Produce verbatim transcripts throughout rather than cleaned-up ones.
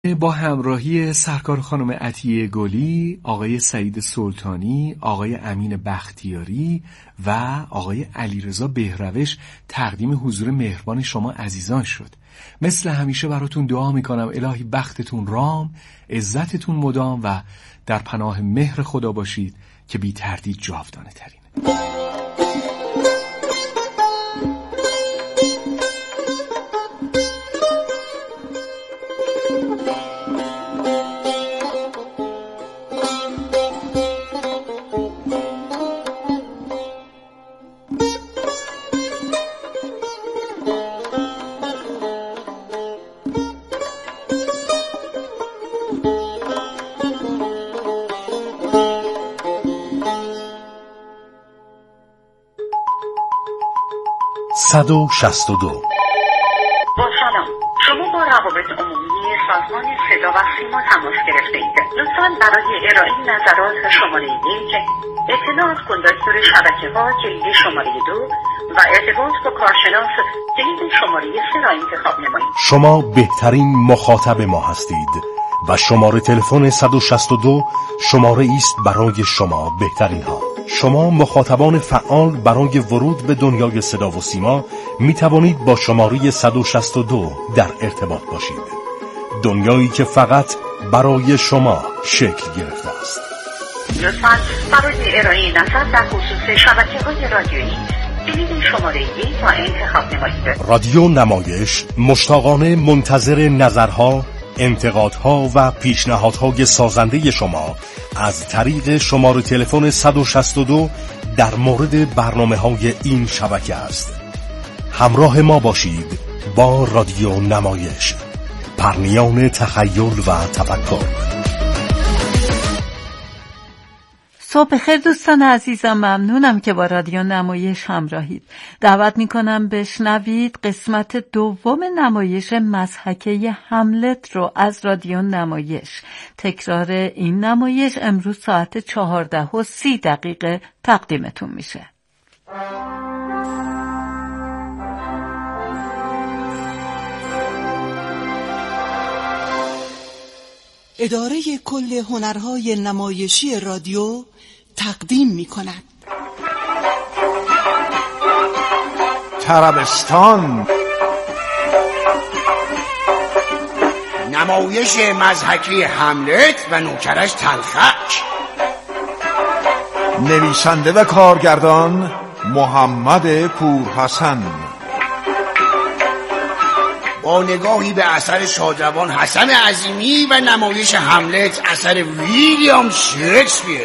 با همراهی سرکار خانم عطیه گلی، آقای سعید سلطانی، آقای امین بختیاری و آقای علیرضا بهروش تقدیم حضور مهربان شما عزیزان شد. مثل همیشه براتون دعا میکنم الهی بختتون رام، عزتتون مدام و در پناه مهر خدا باشید که بی تردید جاودانه ترینه. صد و شصت و دو. با سلام، شما با روابط عمومی سازمان صدا و سیما تماس گرفته اید. لطفاً برای ارائه نظرات شماره یک، اطلاعات کنداکتور شبکه ها کلید شماره دو و ارتباط با کارشناس کلید شماره سه را انتخاب نمایید. شما بهترین مخاطب ما هستید و شماره تلفن صد و شصت و دو شماره است برای شما بهترین ها. شما مخاطبان فعال برای ورود به دنیای صدا و سیما می توانید با شماره صد و شصت و دو در ارتباط باشید. دنیایی که فقط برای شما شکل گرفته است. لطفاً برای ارائه نظر در خصوص شبکه‌های رادیویی کلید شماره یک را انتخاب نمایید. رادیو نمایش مشتاقانه منتظر نظرها، انتقادها و پیشنهادهای سازنده شما از طریق شماره تلفن صد و شصت و دو در مورد برنامه‌های این شبکه است. همراه ما باشید با رادیو نمایش، پرنیان تخیل و تفکر. صبح خیر دوستان عزیزم، ممنونم که با رادیو نمایش همراهید. دعوت میکنم بشنوید قسمت دوم نمایش مضحکه هملت رو از رادیو نمایش. تکرار این نمایش امروز ساعت چهارده و سی دقیقه تقدیمتون میشه. اداره کل هنرهای نمایشی رادیو تقدیم می کند طربستان، نمایش مضحکی هملت و نوکرش تلخک. نویسنده و کارگردان محمد پورحسن، با نگاهی به اثر شادروان حسن عظیمی و نمایش هملت اثر ویلیام شکسپیر.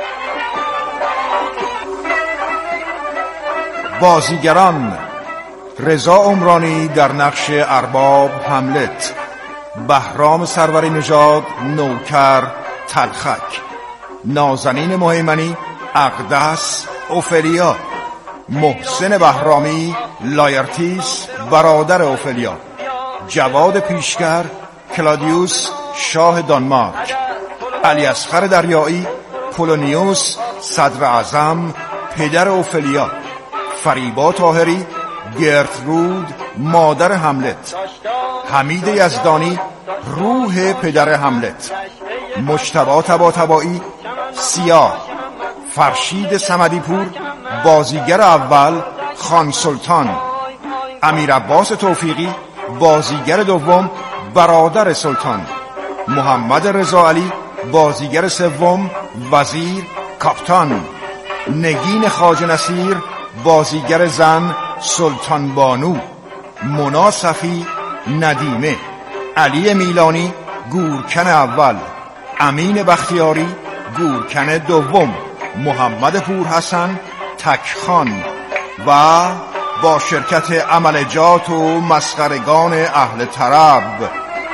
بازیگران: رضا عمرانی در نقش ارباب هملت، بهرام سروری نژاد نوکر تلخک، نازنین مهیمنی اقدس اوفلیا، محسن بهرامی لایرتیس برادر اوفلیا، جواد پیشگر کلادیوس شاه دانمارک، علی اصغر دریایی پولونیوس صدر اعظم پدر اوفلیا، فریبا طاهری گرترود مادر هملت، حمید یزدانی روح پدر هملت، مجتبی طباطبایی سیاه، فرشید صمدی پور بازیگر اول خان سلطان، امیر عباس توفیقی بازیگر دوم برادر سلطان، محمد رضا علی بازیگر سوم وزیر کاپتان، نگین خواجه نصیر بازیگر زن سلطان بانو، مونا صفی ندیمه، علی میلانی گورکن اول، امین بختیاری گورکن دوم، محمد پورحسن تکخان و با شرکت عملجات و مسخرگان اهل طرب.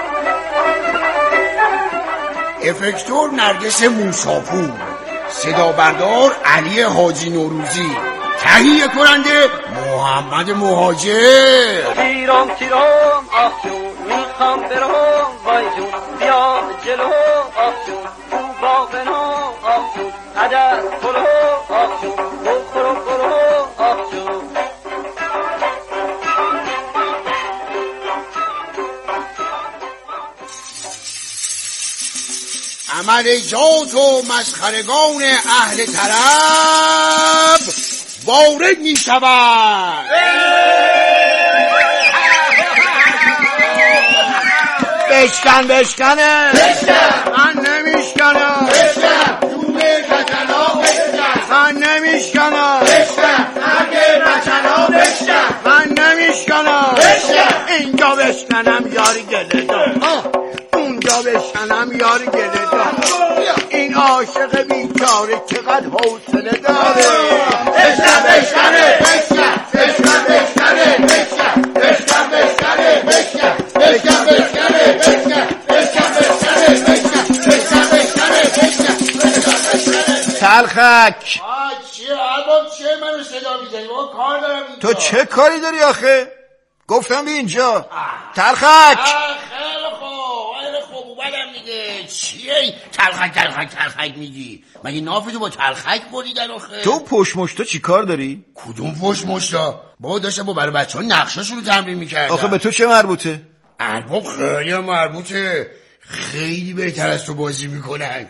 افکتور نرگس موساپور، صدا بردار علی حاجی نوروزی، تهیه کننده محمد مهاجر. تیرام تیرام آخ جون میخوام برام وای جون بیا جلو آخ جون تو باغنا آخ جون عدد برو آخ جون برو برو آخ جون. عملجات و مسخرگان اهل طرب وارد می شود. بشکن بشکنه بشکن، من نمیشکنم بشکن، جومه کچلا بشکن، من نمیشکنم بشکن، اگه بچلا بشکن، من نمیشکنم بشکن، اینجا بشکنم یاری گله دار، اونجا بشکنم یاری گله دار، این عاشق بیچاره چقدر حوصله داره. بشکن بشکنه بشکن، بشکن بشکنه بشکن، بشکن بشکنه بشکن، بشکن بشکنه بشکن، بشکن بشکنه بشکن، بشکن بشکنه بشکن. تلخک آه چیه عباب چیه منو صدا میزنی؟ با کار دارم اینجا. تو چه کاری داری آخه؟ گفتم بی اینجا. تلخک خیلی خوب خیلی خوب اومدم دیگه. چیه تلخک تلخک تلخک میگی؟ مگه نافتو با تلخک بریدن آخه؟ تو پشت مشتا چی کار داری؟ کدوم پشت مشتا؟ با داشتم با برای بچه ها نقشاشون رو تمرین میکردم. آخه به تو چه مربوطه؟ ارباب خیلی مربوطه، خیلی بهتر از تو بازی میکنن.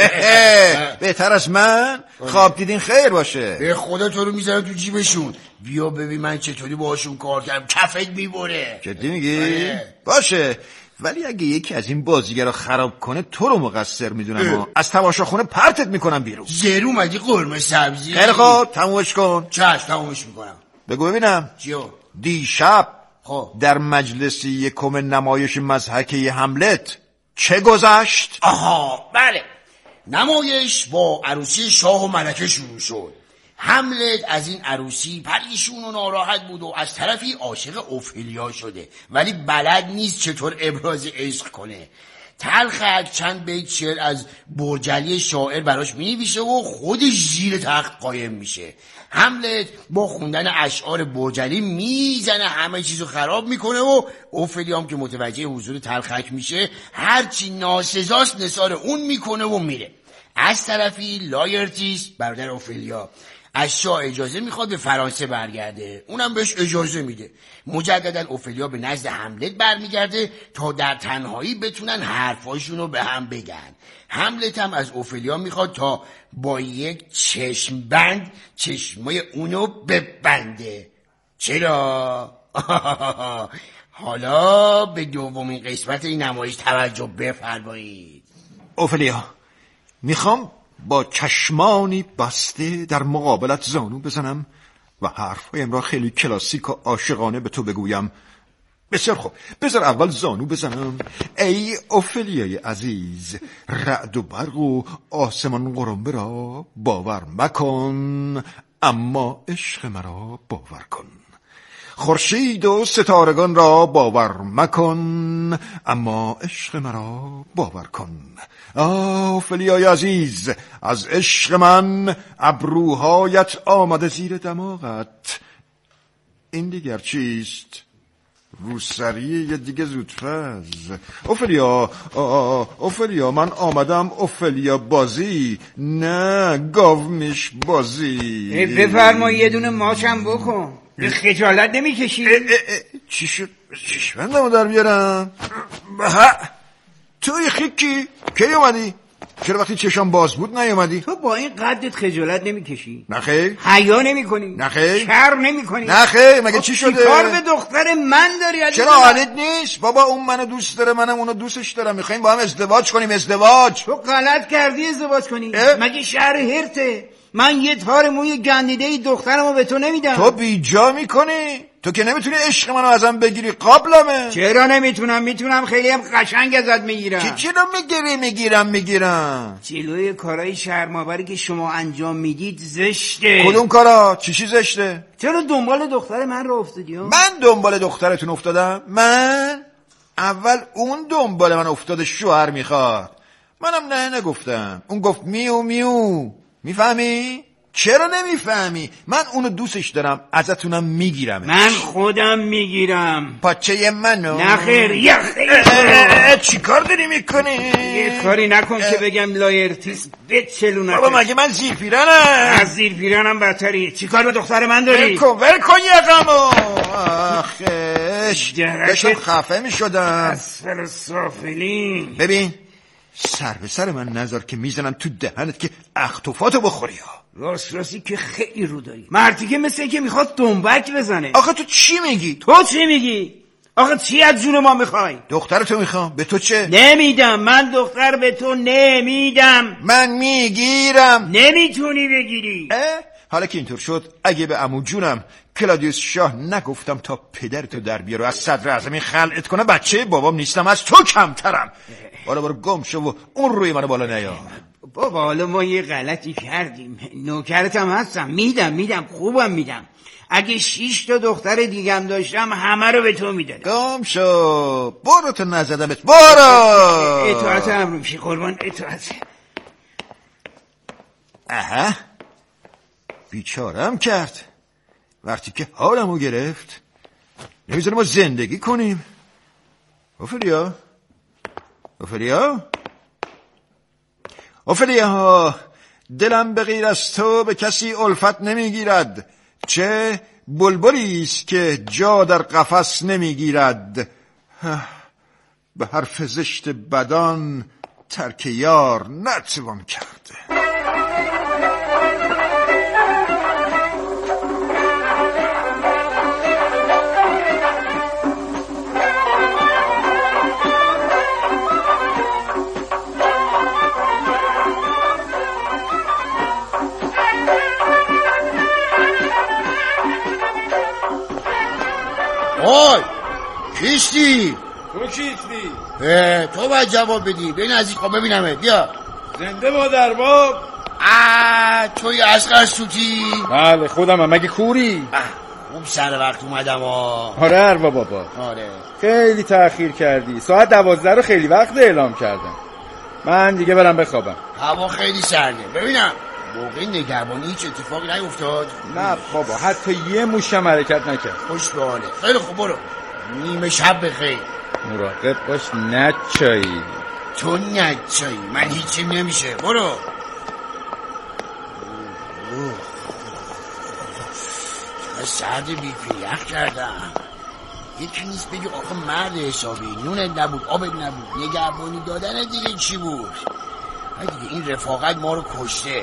بهتر از من؟ خواب دیدین خیر باشه. به خدا تو رو میذارم تو جیبشون، بیا ببین من چطوری باهاشون کار کردم، کفت میبره. جدی میگی؟ باشه، ولی اگه یکی از این بازیگرا خراب کنه تو رو مقصر میدونم، از تماشاخونه پرتت میکنم بیرون. زرو مگه قرمه سبزی؟ خیلی خوب تمومش کن. چشم تمومش میکنم. بگو ببینم چیو؟ دیشب خب در مجلس یکم نمایش مضحکه هملت چه گذشت؟ آها بله، نمایش با عروسی شاه و ملکه شروع شد. هملت از این عروسی پریشون و ناراحت بود و از طرفی عاشق اوفیلیا شده، ولی بلد نیست چطور ابراز عشق کنه. تلخک چند بیت شعر از برجلی شاعر براش می‌نویسه و خودش زیر تخت قایم میشه. هملت با خوندن اشعار برجلی میزنه همه چیزو خراب میکنه و اوفیلیا هم که متوجه حضور تلخک میشه هرچی ناسزاست نثار اون میکنه و میره. از طرفی لایرتیس برادر اوفیلیا از شاه اجازه میخواد به فرانسه برگرده، اونم بهش اجازه میده. مجددا اوفیلیا به نزد هملت برمیگرده تا در تنهایی بتونن حرفاشونو به هم بگن. هملت هم از اوفیلیا میخواد تا با یک چشم بند چشمای اونو ببنده. چرا؟ حالا به دومین قسمت این نمایش توجه بفرمایید. اوفیلیا، میخوام با چشمانی بسته در مقابلت زانو بزنم و حرفهایم را خیلی کلاسیک و عاشقانه به تو بگویم. بسیار خوب، بذار اول زانو بزنم. ای اوفیلیای عزیز، رعد و برق و آسمان قرنبه را باور مکن، اما عشق مرا باور کن. خورشید و ستارگان را باور مکن، اما عشق مرا باور کن. آه اوفیلیای عزیز، از عشق من ابروهایت آمده زیر دماغت. این دیگر چیست؟ روسریه یه دیگه زودفز. اوفیلیا، اوفیلیا من آمدم اوفیلیا بازی، نه گاومیش بازی. بفرما یه دونه ماچم بکن. خجالت نمی کشی؟ چی شد؟ چشمندمو در بیارم. ها توی خیکی کی اومدی؟ چرا وقتی چشم باز بود نیومدی؟ تو با این قدت خجالت نمی کشی؟ نخیر. حیا نمی کنی؟ نخیر. شرم نمی کنی؟ نخیر. مگه چی شده؟ کار به دختر من داری؟ چرا حالت نیست؟ بابا اون منو دوست داره، منم اونو دوستش دارم، میخوایم با هم ازدواج کنیم. ازدواج تو غلط کردی ازدواج کنی. مگه شهر هرته؟ من یه تار موی گندیده دخترمو به تو نمیدم. تو بیجا میکنی؟ تو که نمیتونی عشق منو ازم بگیری، قابلمه. چرا نمیتونم؟ میتونم، خیلی هم قشنگ ازت میگیرم. چی چرا میگیری؟ میگیرم میگیرم. جلوی کارهای شرم‌آوری که شما انجام میدید زشته. کدوم کارا؟ چی چی زشته؟ چرا دنبال دختر من رو افتادی؟ من دنبال دخترتون افتادم؟ من؟ اول اون دنبال من افتاده، شوهر میخواد. منم نه نگفتم، اون گفت میو میو. میفهمی؟ چرا نمیفهمی؟ من اونو دوستش دارم، ازتونم میگیرم. من خودم میگیرم. پاچه منو؟ نه خیر. یه چی کار داری میکنی؟ یه کاری نکن که بگم لایرتیس بچلونه. بابا مگه من زیر پیرنم؟ از زیر پیرنم بدتری. چی کار به دختر من داری؟ ول کن ول کن یقمو. آخش داشتم خفه میشدم. اسفل سافلین. ببین سر به سر من نذار که میزنم تو دهنت که اختفاتو بخوری ها. راست راستی که خیلی رو داری. مردی که مثل این که میخواد دنبک بزنه. آخه تو چی میگی؟ تو چی میگی؟ آخه چی از جون ما میخوای؟ دخترتو میخوام. به تو چه؟ نمیدم. من دختر به تو نمیدم. من میگیرم. نمیتونی بگیری. حالا که اینطور شد، اگه به عمو جونم کلادیوس شاه نگفتم تا پدرتو در بیاره از صدر اعظمی خلعت کنه، بچه بابام نیستم، از تو کمترم. بالا برو گم شو و اون روی منو بالا نیار. بابا حالا ما یه غلطی کردیم. نوکرتم هستم. میدم میدم خوبم میدم. اگه شیش تا دختر دیگم داشتم همه رو به تو میدادم. گم شو. برو تو نزدمت. برو. اطاعت امر میشی قربان. اطاعت. اها بیچارم کرد وقتی که حالمو گرفت. نمیذاره ما زندگی کنیم. اوفلیا اوفلیا اوفلیا دلم به غیر از تو به کسی الفت نمیگیرد، چه بلبلی است که جا در قفس نمیگیرد. به حرف زشت بدان ترک یار نتوان کرد. آی کیستی؟ تو کیستی؟ تو باید جواب بدی. به نزدیک ها ببینمه. بیا. زنده با درباب. آه توی اصغر سوتی؟ بله خودم هم. مگه کوری؟ خوب سر وقت اومدم ها. آره اروا بابا. آره خیلی تأخیر کردی. ساعت دوازده رو خیلی وقت اعلام کردم. من دیگه برم بخوابم. هوا خیلی سرده. ببینم موقع نگهبانی هیچ اتفاقی نیفتاد؟ نه بابا حتی یه موشم حرکت نکرد. خوش به حاله. خیلی خوب برو. نیمه شب بخیر. مراقب باش نچایی. تو نچایی من هیچی نمیشه. برو. سرد بی پیخ کردم. یکی نیست بگی آخه مرد حسابی. نونت نبود، آبت نبود، نگهبانی دادن دیگه چی بود؟ دیگه این رفاقت ما رو کشته.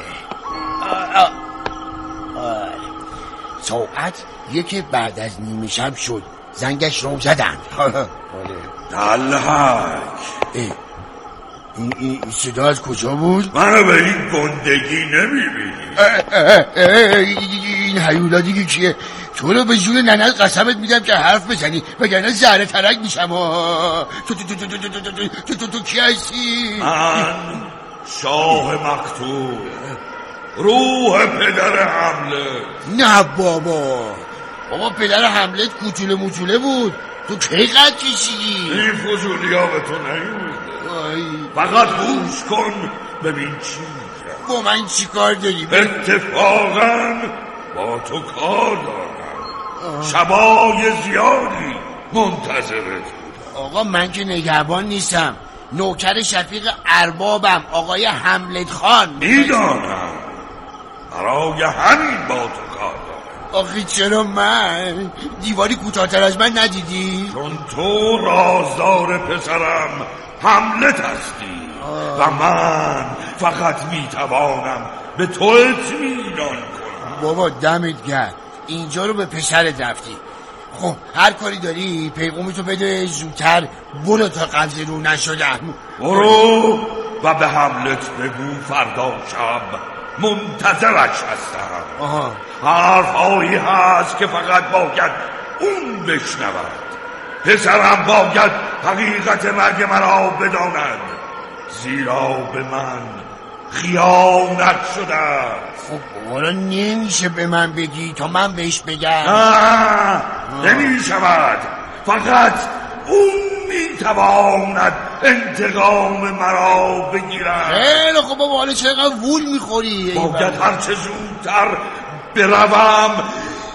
ساعت یک بعد از نیمه شب شد. زنگش رو زدن. دلحک این این صدا از کجا بود؟ منو به این گندگی نمیبینی؟ این هیولا دیگه کیه؟ تو رو به جون ننت قسمت میدم که حرف بزنی وگرنه زهره ترک میشم. تو تو تو تو تو تو تو تو تو کی هستی؟ من شاه مقتول، روح پدر حملت. نه بابا بابا پدر حملت کوچوله موچوله بود. تو کی قد کشیدی؟ این فضولی ها به تو نیومده. فقط گوش کن ببین چی میگم. با من چی کار داری؟ اتفاقا با تو کار دارم. شبای زیادی منتظرت بودم. آقا من که نگهبان نیستم، نوکر شفیق اربابم آقای حملت خان. میدانم برای همین با تو کار دارم. آخه چرا من؟ دیواری کوتاه‌تر از من ندیدی؟ چون تو رازدار پسرم حملت هستی و من فقط میتوانم به تو اطمینان کنم. بابا دمت گرم اینجا رو به پسرت رفتی. خب هر کاری داری پیغامتو بده زودتر. برو تا قبض رو نشدم. برو و به حملت بگو فردا شب منتظرش هستم. آها حرفهایی هست که فقط باید اون بشنود. پسرم باید حقیقت مرگ مرا بداند، زیرا به من خیانت شده. خب بابا نمیشه به من بگی تا من بهش بگم. نه نمیشود. فقط اون میتواند انتقام مرا بگیرد. خیلی خب بابا حالا چقدر وول میخوری؟ باید هرچه زودتر بروم.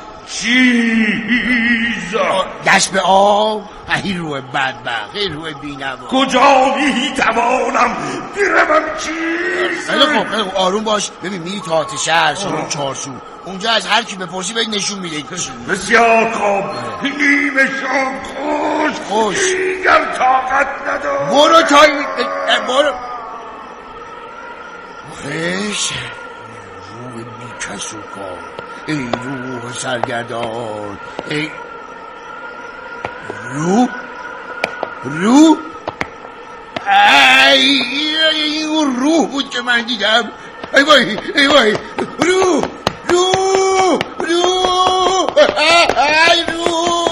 چیز دست به آب. ای روح بدبخت، ای روح بینوا. کجا میتوانم بروم؟ چیز خیلی خوب خیلی خوب آروم باش. ببین میری تاعت شهر شروع چارسو، اونجا از هر کی بپرسی بهت نشون میده. بسیار خوب. نیمه شام خوش خوش دیگر طاقت ندارم. برو تا برو روحش روح بیکس و کار، ای روح سرگردان، ای روح روح ای ای اون روح بود که من دیدم. ای وای ای وای روح روح روح ای روح.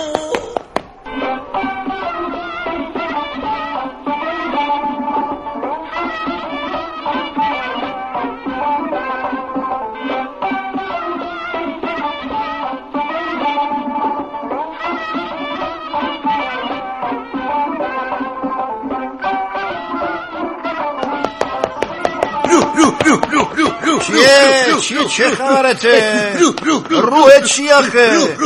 چیه؟ چیه؟ چه خبرته؟ روح چی آخه؟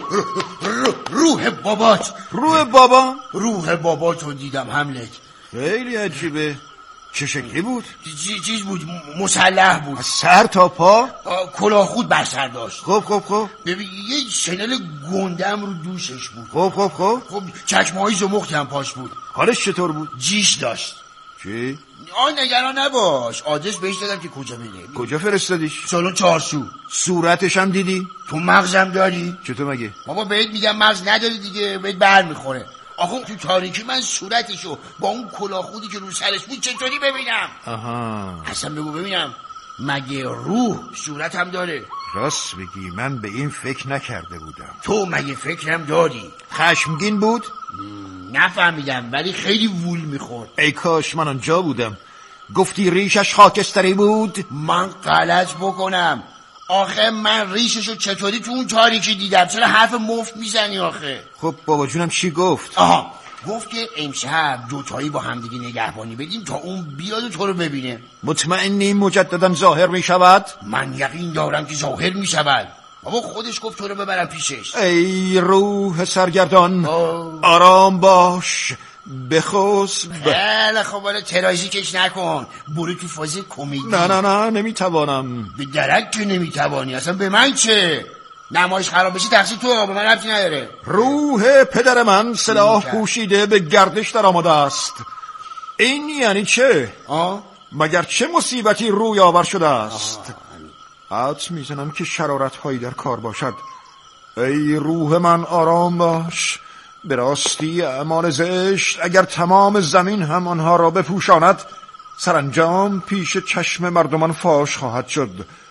روح بابات. روح بابا؟ روح بابات رو دیدم حملت. خیلی عجیبه. چه شکلی بود؟ چیز بود، مسلح بود، از سر تا پا؟ کلاه خود بر سر داشت. خب خب خب ببین یه شنل گندم رو دوشش بود. خب خب خب خب چشمه‌های زمختی هم پاش بود. حالش چطور بود؟ جیش داشت. چی؟ آن نگران نباش، آدرس بهش دادم که کجا بره. کجا فرستادیش؟ سالن چارسو. صورتش هم دیدی؟ تو مغزم داری؟ چطور مگه؟ بابا بهت میگم مغز نداری دیگه، بهت بر میخوره. آخه تو تاریکی من صورتشو با اون کلاهخودی که رو سرش بود چطوری ببینم؟ آها اصلا بگو ببینم مگه روح صورت هم داره؟ راست بگی من به این فکر نکرده بودم. تو مگه فکرم داری؟ خشمگین بود؟ نفهمیدم ولی خیلی وول میخورد. ای کاش من آنجا بودم. گفتی ریشش خاکستری بود؟ من غلط بکنم؟ آخه من ریششو چطوری تو اون تاریکی دیدم؟ چرا حرف مفت میزنی آخه؟ خب بابا جونم چی گفت؟ آها گفت که امشب دوتایی با همدیگه نگهبانی بدیم تا اون بیاد و تو رو ببینه. مطمئنی مجددا ظاهر میشود؟ من یقین دارم که ظاهر میشود. بابا خودش گفت تو رو ببرم پیشش. ای روح سرگردان آرام باش، بخوس ب... خیلی خب حالا تراژی کش نکن، برو تو فاز کمدی. نه نه نه نمیتوانم. به درک که نمیتوانی، اصلا به من چه؟ نمایش خراب بشی تقصیر تو، به من ربطی نداره. روح پدر من سلاح پوشیده به گردش در آمده است. این یعنی چه؟ آه؟ مگر چه مصیبتی روی آور شده است؟ حدس میزنم که شرارت هایی در کار باشد. ای روح من آرام باش، به راستی اعمال زشت اگر تمام زمین هم آنها را بپوشاند سرانجام پیش چشم مردمان فاش خواهد شد.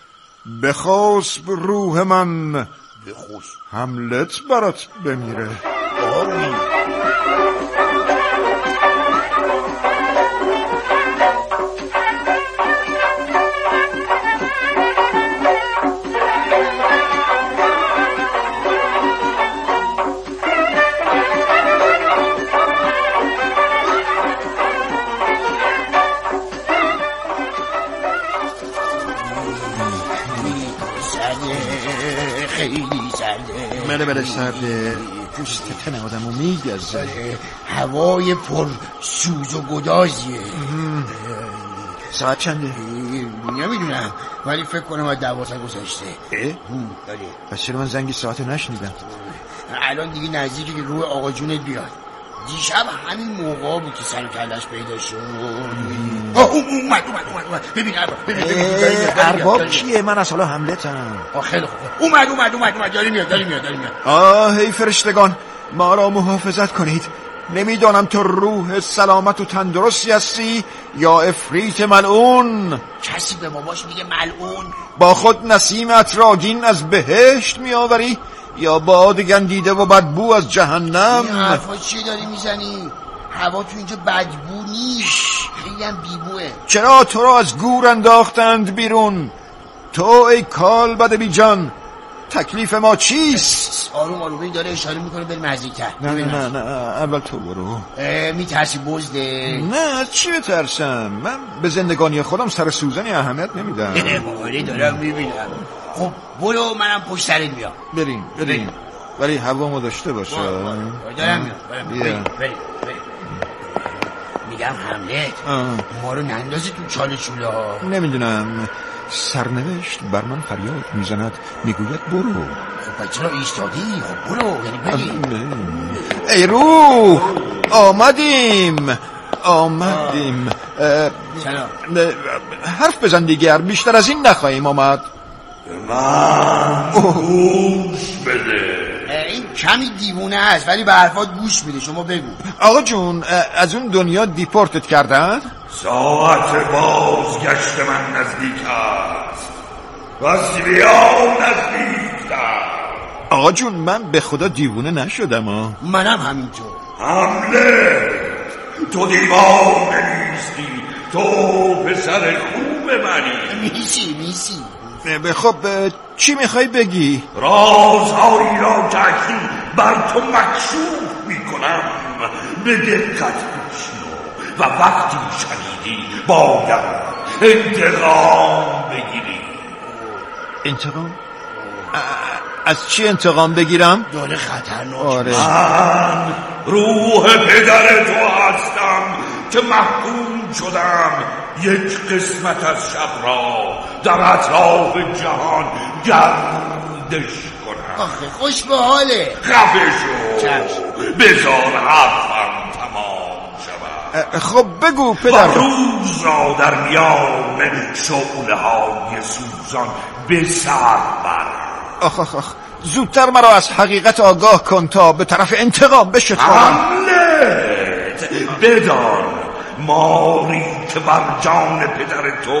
بخواسب روح من، بخوس حملت برات بمیره. آمین. بله بله سرده، پوست تن آدمو میگزه. هوای پر سوز و گدازیه. ساعت چنده؟ نمیدونم ولی فکر کنم از دوازده گذشته. اه؟ پس چرا من زنگی ساعتو نشنیدم؟ الان دیگه نزدیکی که روح آقا جونت بیاد. دیشب همین موقع بود که سر و کلش پیدا شد. اومد اومد اومد اومد ببین ارباب کیه؟ من از حالا حملتم. خیلی خوب اومد اومد اومد اومد داری میاد داری میاد داری میاد. آه ای فرشتگان ما را محافظت کنید. نمیدانم تو روح سلامت و تندرستی هستی یا افریت ملعون. کسی به باباش میگه ملعون؟ با خود نسیم عطرآگین از بهشت میآوری یا باد گندیده و بدبو از جهنم؟ این حرفا چی داری میزنی؟ هوا تو اینجا بدبو نیست، خیلی هم بیبوه. چرا تو را از گور انداختند بیرون؟ تو ای کال بد بی جان تکلیف ما چیست؟ آروم آروم این داره اشاره میکنه بریم نزدیکتر. نه نه نه اول تو برو. میترسی بزده؟ نه چی بترسم، من به زندگانی خودم سر سوزنی اهمیت نمیدم. مالی دارم میبینم. خب برو منم پشت سرت میام. بریم بریم ولی هوامو داشته باشه. دارم میام بریم بریم میگم حملت ما رو نندازی تو چاله چوله ها. نمیدونم سرنوشت بر من فریاد میزند میگوید برو. خب چرا ایستادی؟ خب برو یعنی بریم. ای روح آمدیم آمدیم. سلام. حرف بزن دیگر، بیشتر از این نخواهیم آمد. من گوش بده. این کمی دیوونه است ولی به حرفات گوش میده. شما بگو. آقا جون، از اون دنیا دیپورتت کردن؟ ساعت بازگشت من نزدیک است و سیبیان نزدیکتر. آقا جون، من به خدا دیوونه نشدم ها. منم همینطور. حمله، تو دیوانه نیستی، تو پسر خوب منی. میسی میسی. خب چی میخوای بگی؟ رازهایی را که اکنون بر تو مکشوف میکنم به دقت بشنو و وقتی شنیدی باید انتقام بگیری. انتقام؟ از چی انتقام بگیرم؟ داره خطرناک. آره. من روح پدر تو هستم که محکوم شدم یک قسمت از شب را در اطراف جهان گردش کنم. آخه خوش به حاله. خفه شو، بذار حرفم تمام شود. خب بگو پدر. و روز را در میان شعله های سوزان به سر برم. آخ آخ آخ، زودتر مرا از حقیقت آگاه کن تا به طرف انتقام بشتابم. حملت بدان ماری که بر جان پدر تو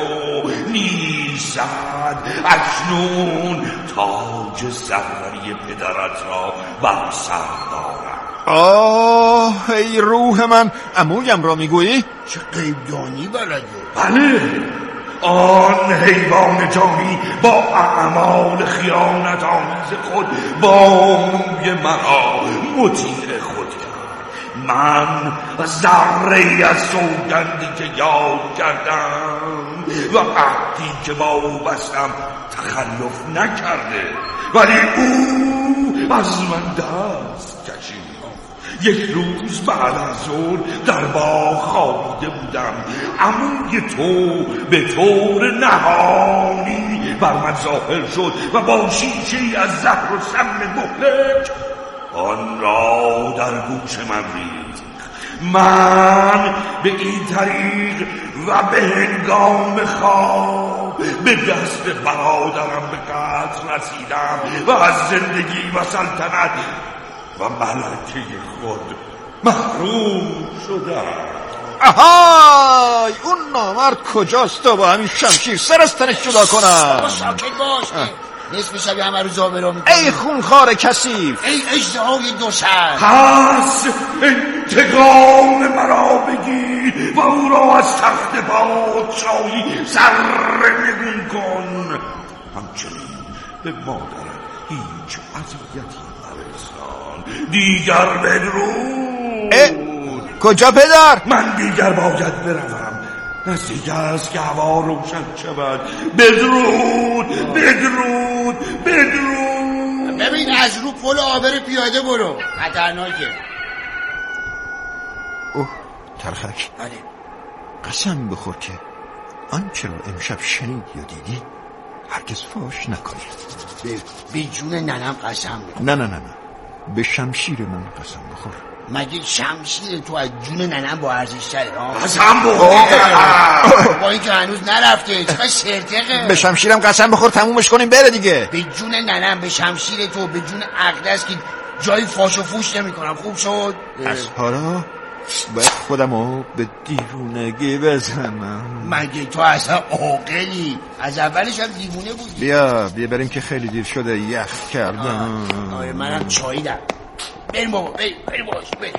نیزد اکنون تاج سروری پدرت را بر سر دارم. آه ای روح من، عمویم را میگویی؟ چه غیبدانی بلده. بله، آن حیوان جانی با اعمال خیانت آمیز خود با موی مرا مطیع خود کرد. من ذره از سوگندی که یاد کردم و عهدی که با او بستم تخلف نکرده، ولی او از من دست کشید. یک روز بعد از ظهر در باغ خوابیده بودم، عموی تو به طور نهانی بر من ظاهر شد و با شیشه‌ای از زهر و سم مهلک آن را در گوش من ریخت. من به این طریق و به هنگام خواب به دست برادرم به قتل رسیدم و از زندگی و سلطنت و ملکه خود محروم شدم. آهای، اون نامرد کجاست تا با همین شمشیر سر از تنش جدا کنم؟ ساکت باش. نصف شبی همه رو زابرا میکنی. ای خونخوار کثیف، ای اژدهای دو سر. پس انتقام مرا بگیر و او را از تخت پادشاهی سرنگون کن. همچنین به مادرم هیچ اذیتی نرسان. دیگر بدرود. کجا پدر؟ من دیگر باید بروم، نزدیک است که هوا روشن شود. بدرود بدرود بدرود. ببین از رو پل آبر پیاده برو، خطرناکه. اوه ترخک. بله. قسم بخور که آنچه را امشب شنیدی و دیدی هرگز فاش نکنید. به جون ننم قسم بخور. نه نه نه نه، به شمشیر من قسم بخور. مگه شمشیر تو از جون ننم با ارزش تره؟ قسم بخور. با این که هنوز نرفته چقدر شرطقه. به شمشیرم قسم بخور تمومش کنیم بره دیگه. به جون ننم، به شمشیر تو، به جون اقدس که جای فاش و فوش نمی کنم. خوب شد؟ از حالا باید خودمو به دیوونگی بزنم. مگه تو اصلا عاقلی؟ از اولش هم دیوونه بودی. بیا بیا بریم که خیلی دیر شده، یخ کردم. آره منم چاییدم. بریم بابا، بریم بریم باش بریم.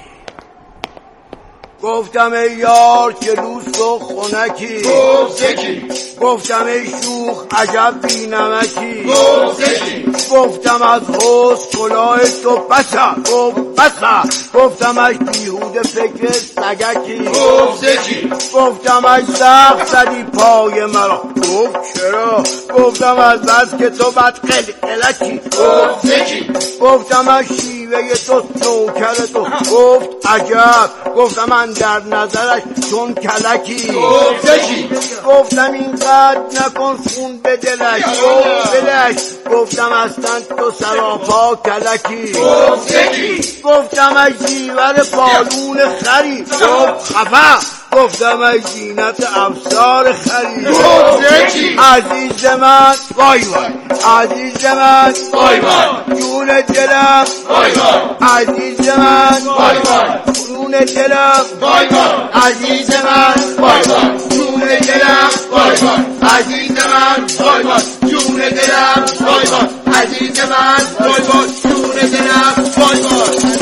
گفتم ای یار که لوس و خونکی، گفتم ای شوخ عجب بی نمکی، گفتم از حس کلاه تو بسا، گفت بسا، گفتم از بیهوده فکر سگکی، گفتم از سخت زدی پای مرا، گفت چرا، گفتم از بس که تو بد قلقلکی، گفتم از شیوه بیوه تو نوکر تو. گفت عجب، گفتم من در نظرش چون کلکی. گفتم اینقدر نکن خون به دلش. گفت دلش. گفتم اصلا تو سراپا کلکی. گفتم ای جیور بالون خری. گفت خفا. گفتم ای زینت افسار خری. عزیز من وای وای، عزیز من وای وای، جون دلم وای وای، عزیز من وای وای، جون دلم وای وای، عزیز من وای وای، جون دلم وای وای، عزیز من وای وای، جون دلم وای وای، عزیز من وای وای، جون دلم وای وای.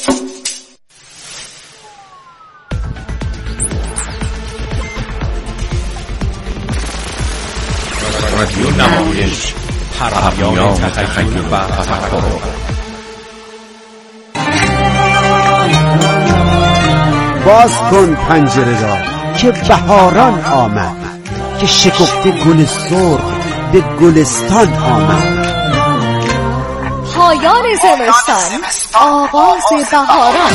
رادیو نمایش، پرهیان تخیل و تفکر. باز کن پنجره را که بهاران آمد، که شکفته گل سرخ به گلستان آمد. پایان زمستان، آغاز بهاران.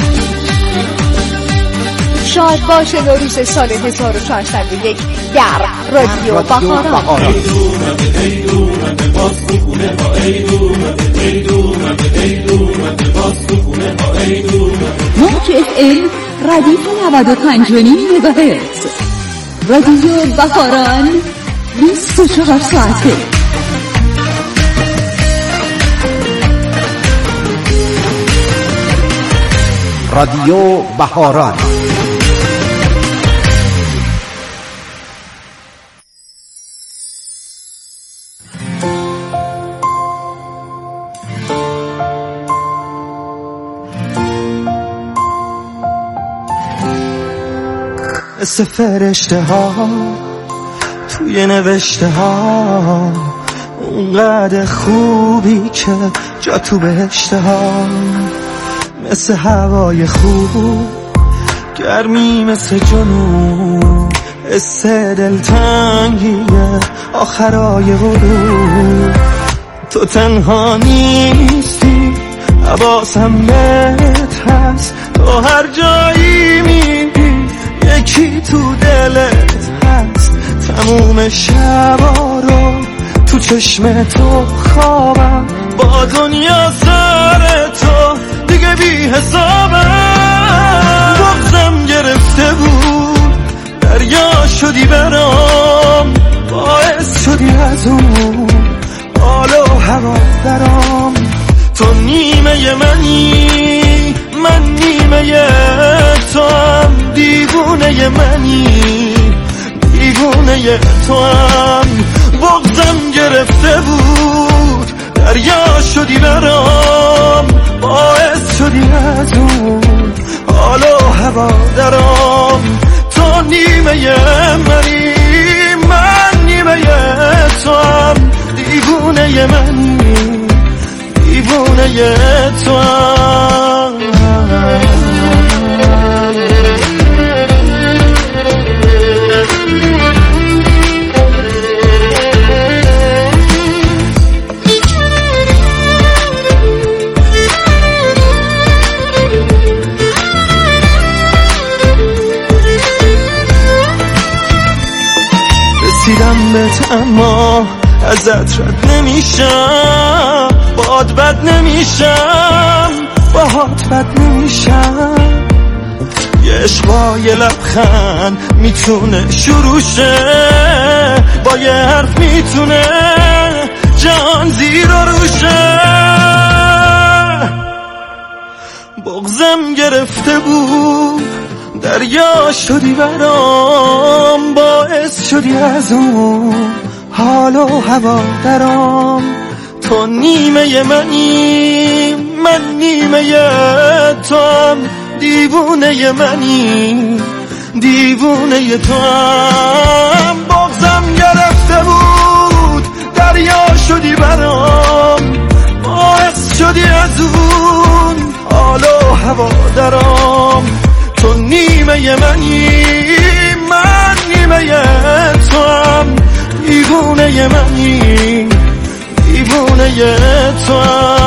شاد باشه نوروز سال هزار و چهارصد و یک در رادیو بهاران. موج اف ام ردیف نود و پنج و نیم مگاهرتز. رادیو بهاران بیست و چهار ساعته. رادیو بهاران. مثل فرشته ها توی نوشته ها، اونقدر خوبی که جا تو بهشته ها. مثل هوای خوب گرمی، مثل جنون حس دلتنگیه آخرای غروب. تو تنها نیستی، حواسم بهت هست، تو هر جایی میری یکی تو دلت هست. تموم شبا رو تو چشم تو خوابم، با دنیا سر تو دیگه بی حسابم. بغضم گرفته بود، دریا شدی برام، باعث شدی از اون حال و هوا درام. تو نیمه منی، من نیمه تو هم، دیوونه منی، دیوونه تو هم. بغضم گرفته بود، دریا شدی برام، باعث شدی از اون حال و هوا درام. تو نیمه منی، من نیمه تو هم، دیوونه منی، دیوونه تو هم. رسیدم بهت اما ازت رد نمیشم، باد بد نمیشم، باهات بد نمیشم. یه عشق با یه لبخند میتونه شروع شه، با یه حرف میتونه جهان زیر و روشه. بغضم گرفته بود، دریا شدی برام، باعث شدی از اون حال و هوا درام. تو نیمه منی، من نیمه تو هم، دیوونه منی، دیوونه تو هم. بغضم گرفته بود، دریا شدی برام، باعث شدی از اون حال و هوا درام. تو نیمه منی، من نیمه تو هم، دیوونه منی، دیوونه تو هم.